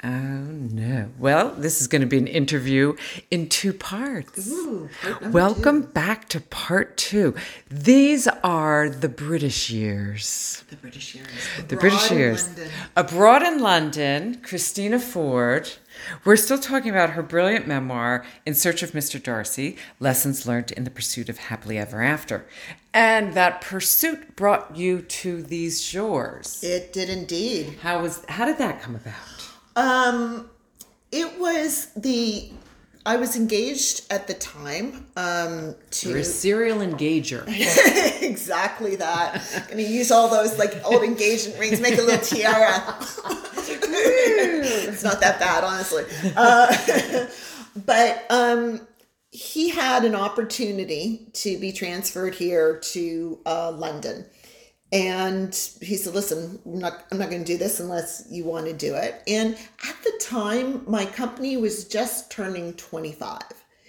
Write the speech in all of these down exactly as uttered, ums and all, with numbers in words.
Oh, no. Well, this is going to be an interview in two parts. Ooh, part Welcome two. back to part two. These are the British years. The British years. The British years. London. Abroad in London, Christina Ford. We're still talking about her brilliant memoir, In Search of Mister Darcy, Lessons Learned in the Pursuit of Happily Ever After. And that pursuit brought you to these shores. It did indeed. How was? How did that come about? Um, it was the, I was engaged at the time, um, to. You're a serial engager. Exactly that. Gonna use all those like old engagement rings, make a little tiara. It's not that bad, honestly. Uh, but, um, he had an opportunity to be transferred here to, uh, London. And he said, listen, I'm not, I'm not going to do this unless you want to do it. And at the time, my company was just turning twenty-five.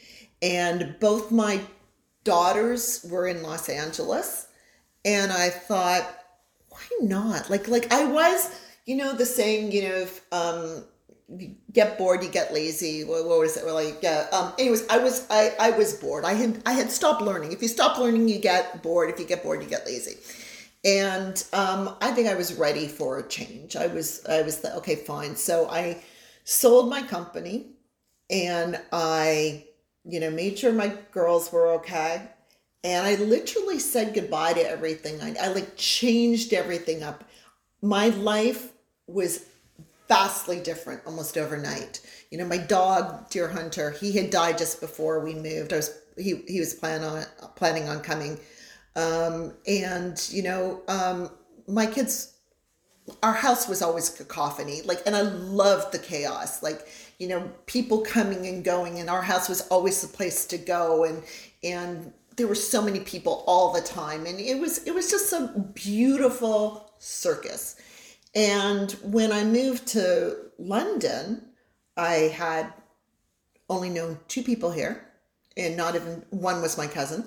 And both my daughters were in Los Angeles. And I thought, why not? Like, like I was, you know, the saying, you know, if, um, you get bored, you get lazy. What, what was it? Well, like, yeah. Um, anyways, I was, I, I was bored. I had, I had stopped learning. If you stop learning, you get bored. If you get bored, you get lazy. And um, I think I was ready for a change. I was, I was the, okay, fine. So I sold my company, and I, you know, made sure my girls were okay. And I literally said goodbye to everything. I, I like changed everything up. My life was vastly different almost overnight. You know, my dog, Deer Hunter, he had died just before we moved. I was, he, he was planning on, planning on coming. Um, and, you know, um, my kids, our house was always cacophony, like, and I loved the chaos, like, you know, people coming and going, and our house was always the place to go. And, and there were so many people all the time. And it was, it was just a beautiful circus. And when I moved to London, I had only known two people here, and not even one was my cousin.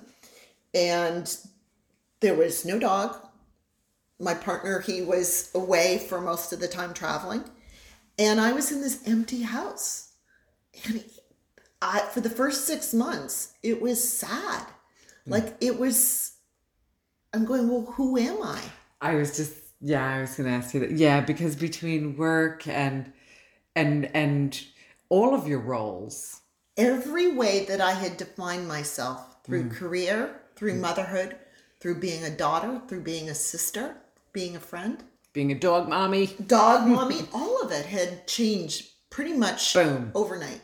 And there was no dog. My partner, he was away for most of the time traveling. And I was in this empty house. And I, for the first six months, it was sad. Like, it was, I'm going, well, who am I? I was just, yeah, I was going to ask you that. Yeah, because between work and, and, and all of your roles. Every way that I had defined myself through mm. career, through mm. motherhood, through being a daughter, through being a sister, being a friend. Being a dog mommy. Dog mommy. All of it had changed pretty much Boom. overnight.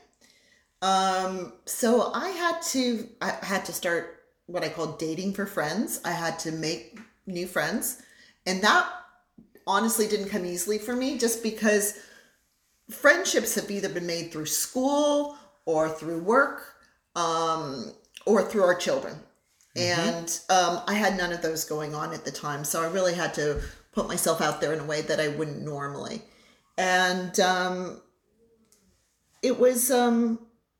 Um, so I had to, I had to start what I call dating for friends. I had to make new friends. And that honestly didn't come easily for me, just because friendships have either been made through school or through work, um, or through our children. Mm-hmm. And um, I had none of those going on at the time. So I really had to put myself out there in a way that I wouldn't normally. And um, it was, um,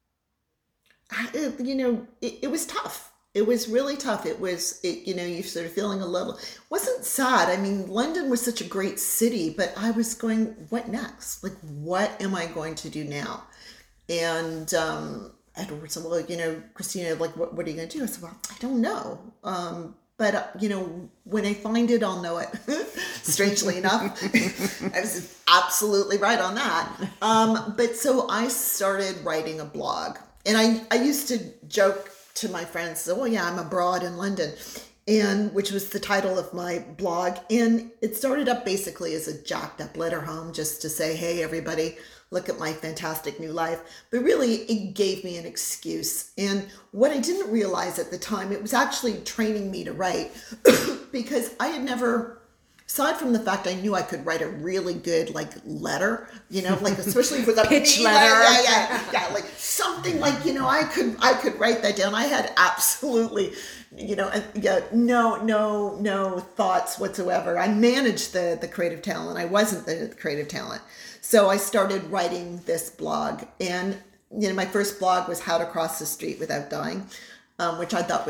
it, you know, it, it was tough. It was really tough. It was, it, you know, you're sort of feeling a little, it wasn't sad. I mean, London was such a great city, but I was going, what next? Like, what am I going to do now? And um, Edward said, well, you know, Christina, like, what, what are you going to do? I said, well, I don't know. Um, but, uh, you know, when I find it, I'll know it. Strangely enough, I was absolutely right on that. Um, but so I started writing a blog. And I, I used to joke to my friends, oh, yeah, I'm abroad in London, and which was the title of my blog. And it started up basically as a jacked up letter home, just to say, hey, everybody, look at my fantastic new life. But really, it gave me an excuse. And what I didn't realize at the time, it was actually training me to write, because I had never, aside from the fact I knew I could write a really good, like, letter, you know, like, especially for the pitch letter. Yeah, yeah, yeah, like something like, you know, I could, I could write that down. I had absolutely, you know, yeah, no, no, no thoughts whatsoever. I managed the, the creative talent. I wasn't the creative talent. So I started writing this blog, and, you know, my first blog was How to Cross the Street Without Dying, um, which I thought was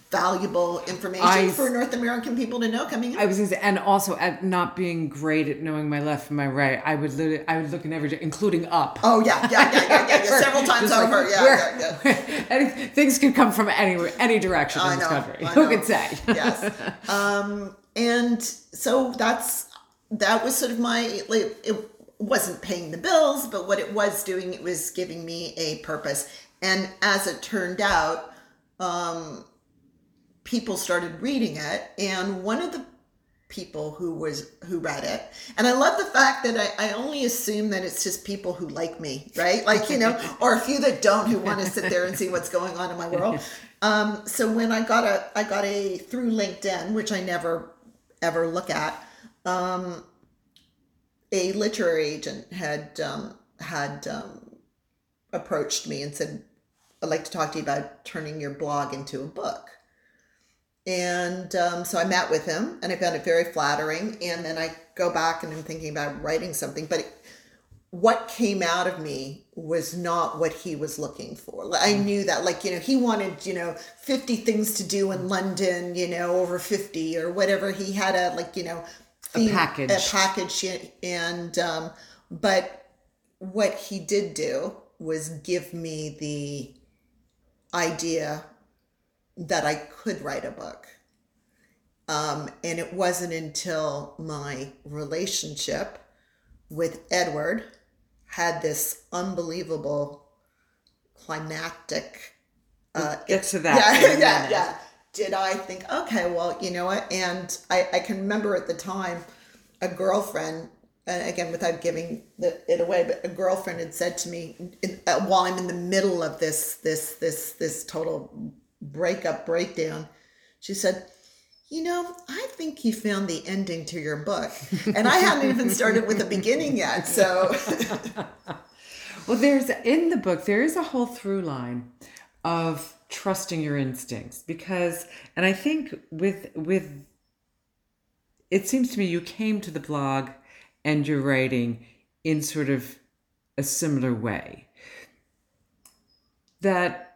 valuable information I- for North American people to know coming in. I was gonna say, and also at not being great at knowing my left from my right, I would literally, I would look in every, including up. Oh yeah, yeah, yeah, yeah, yeah, yeah. Several times Just like, over. Yeah, where- yeah, yeah. any, things could come from anywhere, any direction I in this know, country. I Who know. could say? Yes. Um, and so that's that was sort of my like it wasn't paying the bills, but what it was doing, it was giving me a purpose. And as it turned out, um, people started reading it, and one of the people who was who read it, and I love the fact that I, I only assume that it's just people who like me, right? Like, you know, or a few that don't, who want to sit there and see what's going on in my world. Um, so when I got a I got a through LinkedIn, which I never ever look at, um, a literary agent had um, had um, approached me and said, "I'd like to talk to you about turning your blog into a book." And um, so I met with him, and I found it very flattering. And then I go back and I'm thinking about writing something, but it, what came out of me was not what he was looking for. I knew that, like, you know, he wanted, you know, fifty things to do in London, you know, over fifty or whatever. He had a, like, you know, theme, A package. a package. And, um, but what he did do was give me the idea that I could write a book. Um, and it wasn't until my relationship with Edward had this unbelievable climactic uh We'll get to that yeah in a yeah minute. yeah did I think, okay, well, you know what? And I, I can remember at the time a girlfriend, and again, without giving the, it away, but a girlfriend had said to me in, uh, while I'm in the middle of this this this this total breakup breakdown, she said, "You know, I think you found the ending to your book." And I hadn't even started with the beginning yet. So Well, there's in the book, there is a whole through line of trusting your instincts, because, and I think with, with, it seems to me you came to the blog and your writing in sort of a similar way. That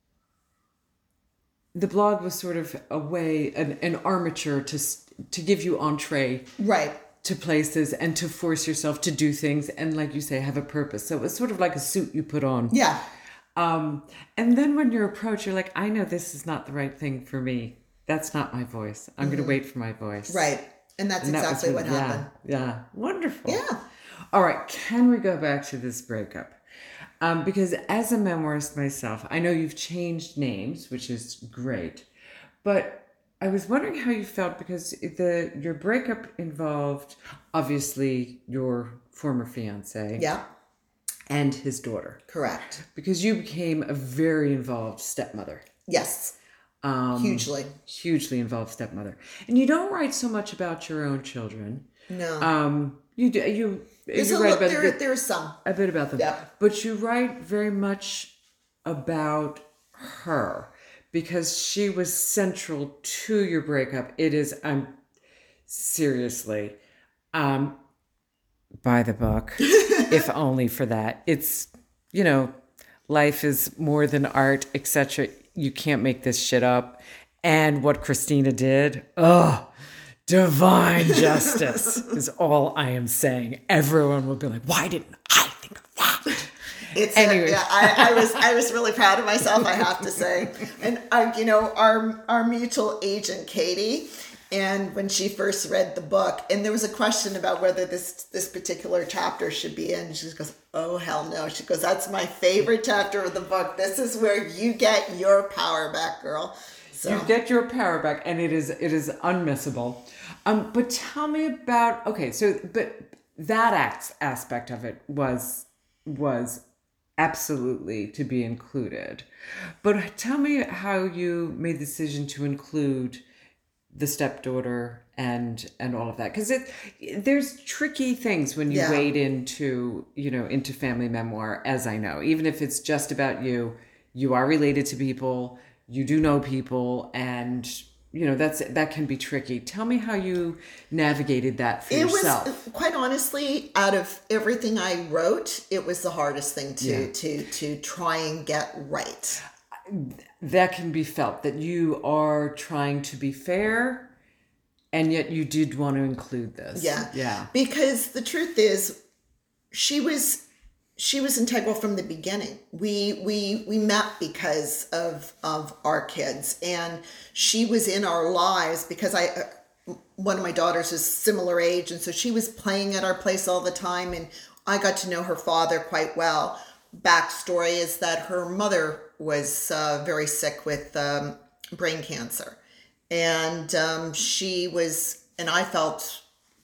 the blog was sort of a way, an, an armature to to give you entree right. to places and to force yourself to do things and, like you say, have a purpose. So it was sort of like a suit you put on. Yeah. Um, and then when you're approached, you're like, I know this is not the right thing for me. That's not my voice. I'm mm-hmm. going to wait for my voice. Right. And that's and exactly that what, what happened. Yeah. Yeah. Wonderful. Yeah. All right. Can we go back to this breakup? Um, because as a memoirist myself, I know you've changed names, which is great, but I was wondering how you felt, because the your breakup involved obviously your former fiance, yeah, and his daughter. Correct. Because you became a very involved stepmother. Yes. Um, hugely. Hugely involved stepmother, and you don't write so much about your own children. No. Um, you do you. There's you a write little, about there, the, there's some. A bit about them. Yeah. But you write very much about her, because she was central to your breakup. It is, um, seriously, um, buy the book, if only for that. It's, you know, life is more than art, et cetera. You can't make this shit up. And what Christina did, oh, divine justice is all I am saying. Everyone will be like, why didn't I think of that? It's anyway. A, yeah, I, I was I was really proud of myself, I have to say. And I, you know, our our mutual agent Katie, and when she first read the book, and there was a question about whether this this particular chapter should be in, she goes, "Oh hell no!" She goes, "That's my favorite chapter of the book. This is where you get your power back, girl." So. You get your power back, and it is it is unmissable. Um, but tell me about okay, so but that act, aspect of it was was absolutely to be included. But tell me how you made the decision to include the stepdaughter and and all of that, because it there's tricky things when you yeah. wade into you know into family memoir, as I know. Even if it's just about you, you are related to people, you do know people, and you know that's that can be tricky. Tell me how you navigated that for it yourself. Was, quite honestly, out of everything I wrote, it was the hardest thing to Yeah. to to try and get right. that can be felt, that you are trying to be fair, and yet you did want to include this. Yeah. Yeah. Because the truth is, she was she was integral from the beginning. We we we met because of of our kids, and she was in our lives because I uh, one of my daughters is similar age, and so she was playing at our place all the time, and I got to know her father quite well. Backstory is that her mother was uh, very sick with um, brain cancer, and um, she was, and I felt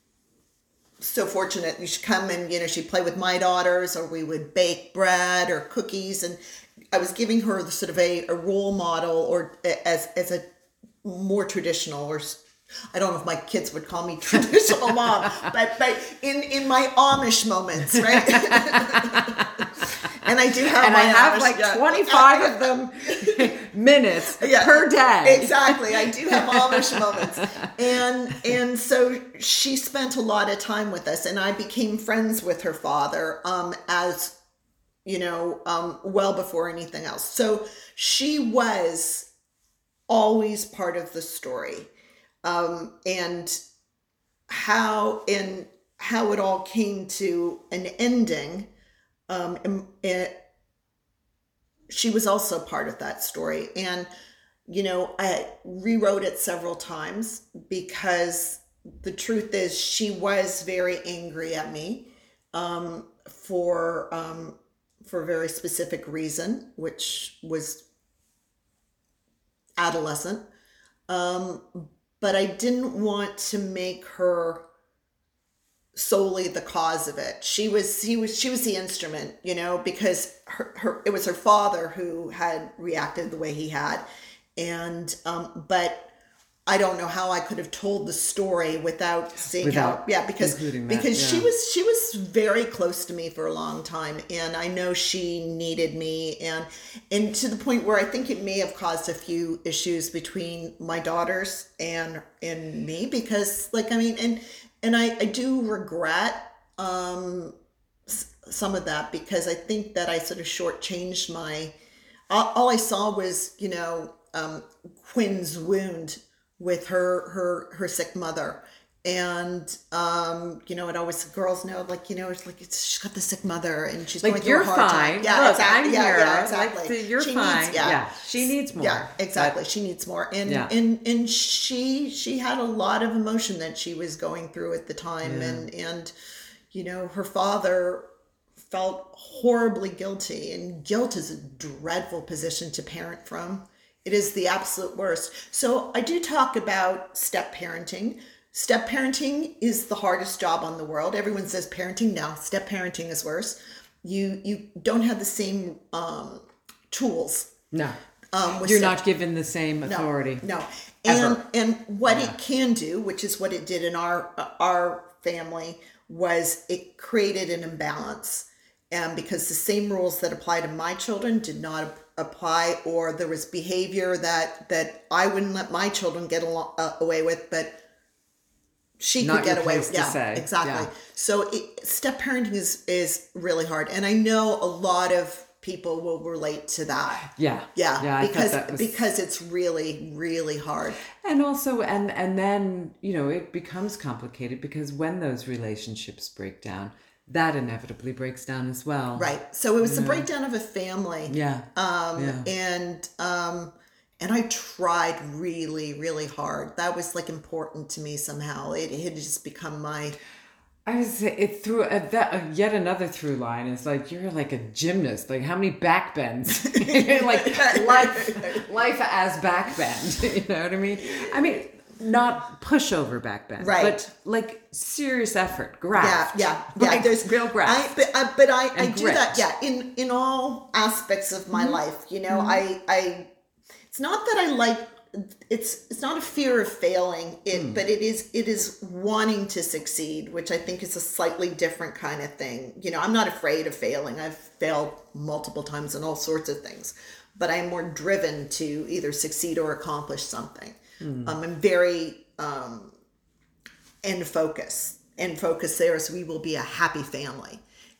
so fortunate. You should come and, you know, she'd play with my daughters, or we would bake bread or cookies, and I was giving her the sort of a, a role model, or as as a more traditional, or I don't know if my kids would call me traditional mom, but but in in my Amish moments, right? And I do have, and my I have Amish, like yeah. twenty-five of them minutes Yeah, per day. Exactly. I do have Amish moments. And and so she spent a lot of time with us, and I became friends with her father um, as, you know, um, well before anything else. So she was always part of the story. Um, and how and how it all came to an ending. Um, and it, she was also part of that story. And, you know, I rewrote it several times because the truth is she was very angry at me um, for, um, for a very specific reason, which was adolescent. Um, but I didn't want to make her solely the cause of it. She was, he was, she was the instrument, you know, because her, her, it was her father who had reacted the way he had. And, um, but I don't know how I could have told the story without seeing Without how, yeah, because, including that, because yeah. she was, she was very close to me for a long time. And I know she needed me, and, and to the point where I think it may have caused a few issues between my daughters and, and me, because like, I mean, and, And I, I do regret um, s- some of that, because I think that I sort of shortchanged my, all, all I saw was, you know, um, Quinn's wound with her, her, her sick mother. And, um, you know, it always, girls know, like, you know, it's like, it's, she's got the sick mother and she's Like, going through you're a hard fine. time. Yeah, Look, exactly. I'm yeah, here. yeah, exactly. Like, you're She fine. Needs, yeah. Yeah, she needs more. Yeah, exactly. But- she needs more. And, Yeah. and, and she, she had a lot of emotion that she was going through at the time. Yeah. And, and, you know, her father felt horribly guilty, and guilt is a dreadful position to parent from. It is the absolute worst. So I do talk about step parenting. Step parenting is the hardest job on the world. Everyone says parenting. No, step parenting is worse. You you don't have the same um, tools. No. Um, with You're step- not given the same authority. No, no. And Ever. and what Yeah. it can do, which is what it did in our our family, was it created an imbalance. And because the same rules that apply to my children did not ap- apply, or there was behavior that that I wouldn't let my children get along, uh, away with, but she Not could get your away place with. to Yeah, say. exactly. Yeah. So it, step parenting is is really hard, and I know a lot of people will relate to that. Yeah. Yeah, Yeah, I because thought that was... because it's really really hard. And also, and and then, you know, it becomes complicated because when those relationships break down, that inevitably breaks down as well. Right. So it was the breakdown of a family. Yeah. Um, Yeah. and, um, and I tried really, really hard. That was like important to me somehow. It, it had just become my, I was it through uh, that uh, yet another through line is like you're like a gymnast. Like how many back bends? Like life, life as back bend. You know what I mean? I mean, not pushover back bend, Right. but like serious effort, yeah, graft. yeah, yeah. Like There's real graft. I, but, I, but I, I And do grit. that. Yeah. In, in all aspects of my life, you know, I, I, it's not that I like, it's, it's not a fear of failing it, but it is, it is wanting to succeed, which I think is a slightly different kind of thing. You know, I'm not afraid of failing. I've failed multiple times in all sorts of things, but I'm more driven to either succeed or accomplish something. Um, I'm very, um, end focus. End focus there is we will be a happy family.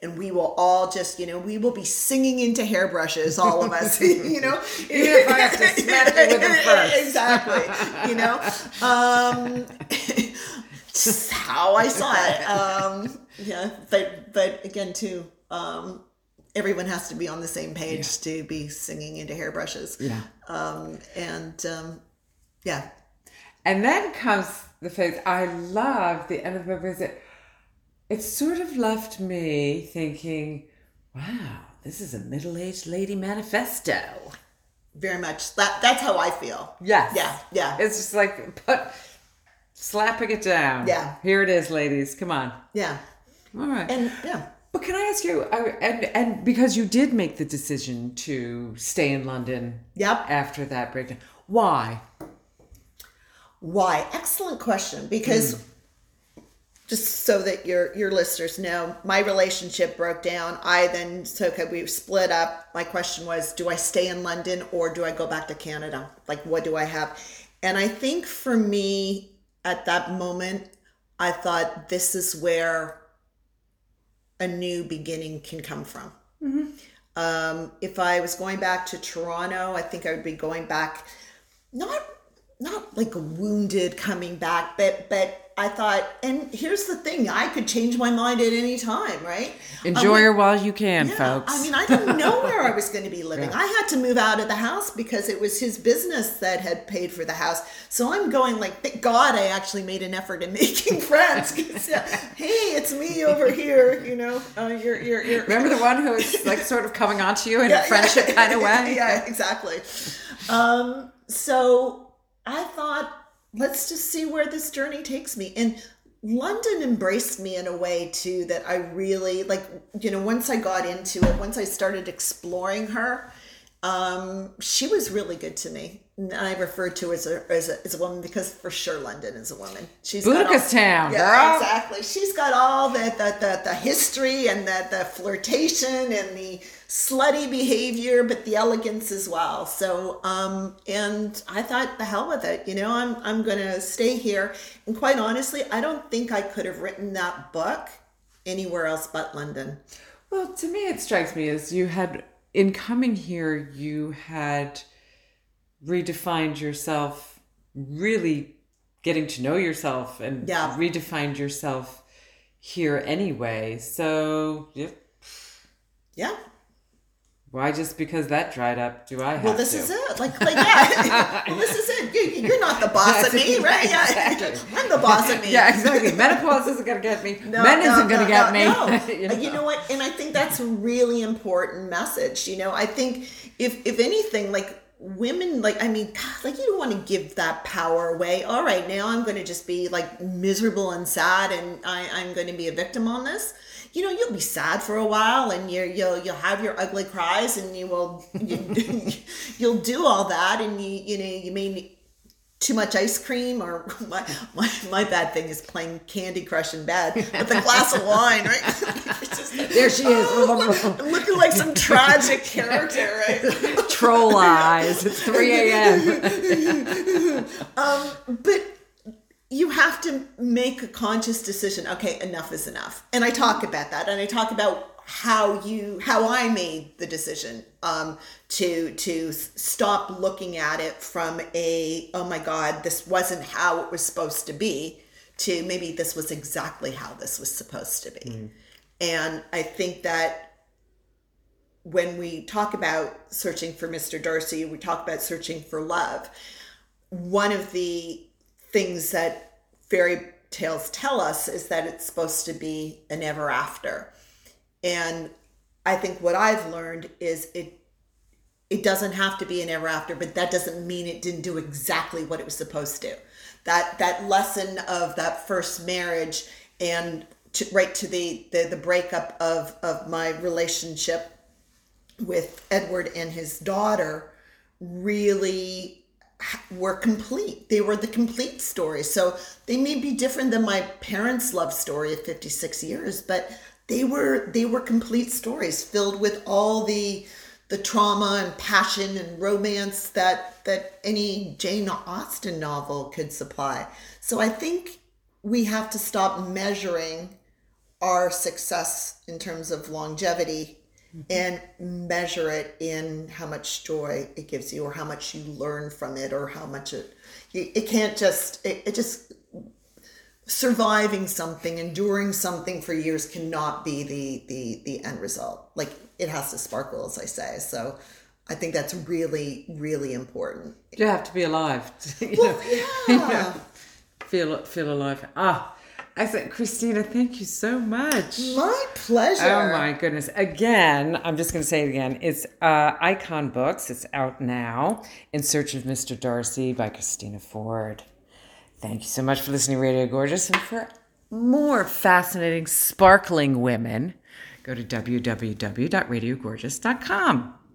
and we will all just, you know, we will be singing into hairbrushes, all of us, you know. Even if I have to smack you with them first. Exactly, you know. Um, just how I saw it. Um, yeah, but but again, too, um, everyone has to be on the same page yeah. to be singing into hairbrushes. Yeah. Um, and um, yeah. And then comes the phase. I love the end of the visit. It sort of left me thinking, wow, this is a middle-aged lady manifesto. Very much. That That's how I feel. Yes. Yeah, yeah. It's just like put, slapping it down. Yeah. Here it is, ladies. Come on. Yeah. All right. And, yeah. But can I ask you, uh, and, and because you did make the decision to stay in London yep. after that breakdown, why? Why? Excellent question. Because... Mm. Just so that your your listeners know, my relationship broke down. I then, so okay, we split up. My question was, do I stay in London or do I go back to Canada? Like, what do I have? And I think for me, at that moment, I thought this is where a new beginning can come from. Mm-hmm. Um, if I was going back to Toronto, I think I would be going back, not not like a wounded coming back, but but I thought, and here's the thing, I could change my mind at any time, right? Enjoy I mean, her while you can, yeah, folks. I mean, I didn't know where I was going to be living. Yeah. I had to move out of the house because it was his business that had paid for the house. So I'm going like, thank God I actually made an effort in making friends. Yeah, hey, it's me over here, you know. Uh, you're, you're, you're. Remember the one who was like sort of coming on to you in yeah, a friendship yeah. kind of way? Yeah, exactly. Um, so I thought, let's just see where this journey takes me. And London embraced me in a way too that I really like, you know, once I got into it, once I started exploring her, um, she was really good to me. And I refer to her as a, as a, as a woman because for sure London is a woman. She's Boudicca's town, yeah, girl. Exactly. She's got all the, the, the, the history and the, the flirtation and the slutty behavior, but the elegance as well. So, um, and I thought, the hell with it. You know, I'm, I'm going to stay here. And quite honestly, I don't think I could have written that book anywhere else but London. Well, to me, it strikes me as you had, in coming here, you had redefined yourself, really getting to know yourself and yeah. redefined yourself here anyway. So, yeah. Yeah. Why just because that dried up do I have Well, this to? is it. Like, like yeah. Well, this is it. You, you're not the boss of me, right? Yeah. Exactly. I'm the boss of me. Yeah, exactly. Menopause isn't going to get me. No, Men no, isn't going to no, get no, me. No. you, know? You know what? And I think that's a really important message. You know, I think if if anything, like women, like, I mean, God, like you don't want to give that power away. All right, now I'm going to just be like miserable and sad and I, I'm going to be a victim on this. You know, you'll be sad for a while and you're, you'll you'll have your ugly cries and you will you, you'll do all that and you you know you may need too much ice cream or my, my my bad thing is playing Candy Crush in bed with a glass of wine, right? Just, there she is, oh, looking like some tragic character, right? Troll eyes. It's three a.m. um, but. You have to make a conscious decision. Okay, enough is enough. And I talk about that. And I talk about how you, how I made the decision um, to, to stop looking at it from a, oh my God, this wasn't how it was supposed to be, to maybe this was exactly how this was supposed to be. Mm. And I think that when we talk about searching for Mister Darcy, we talk about searching for love. One of the things that fairy tales tell us is that it's supposed to be an ever after. And I think what I've learned is it it doesn't have to be an ever after, but that doesn't mean it didn't do exactly what it was supposed to. That that lesson of that first marriage and to, right to the, the the breakup of of my relationship with Edward and his daughter really were complete. They were the complete story. So they may be different than my parents' love story of fifty-six years, but they were they were complete stories filled with all the the trauma and passion and romance that that any Jane Austen novel could supply. So I think we have to stop measuring our success in terms of longevity and measure it in how much joy it gives you or how much you learn from it or how much it you, it can't just it, it just surviving something, enduring something for years cannot be the the the end result. Like it has to sparkle, as I say. So I think that's really, really important. You have to be alive. you Well, know, yeah. you know, feel feel alive. Ah, I said, Christina, thank you so much. My pleasure. Oh my goodness! Again, I'm just going to say it again. It's uh, Icon Books. It's out now. In Search of Mister Darcy by Christina Ford. Thank you so much for listening to Radio Gorgeous, and for more fascinating, sparkling women, go to w w w dot radio gorgeous dot com.